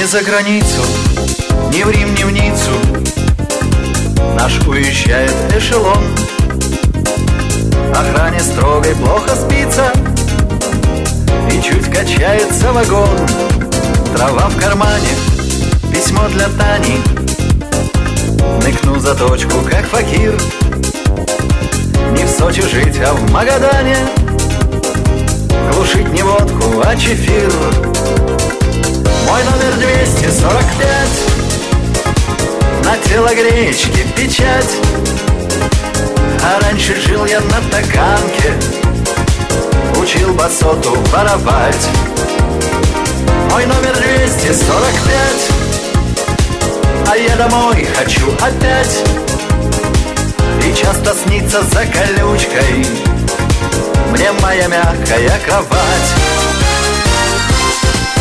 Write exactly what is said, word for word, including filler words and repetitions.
за границу, ни в Рим, ни в Ниццу наш уезжает эшелон. Охране строгой плохо спится, и чуть качается вагон. Трава в кармане, письмо для Тани. Ныкну за точку, как факир. Не в Сочи жить, а в Магадане. Глушить не водку, а чефир. Мой номер двести сорок пять. На телогречке печать. А раньше жил я на Таганке, учил басоту воровать. Мой номер двести сорок пять. А я домой хочу опять. И часто снится за колючкой мне моя мягкая кровать.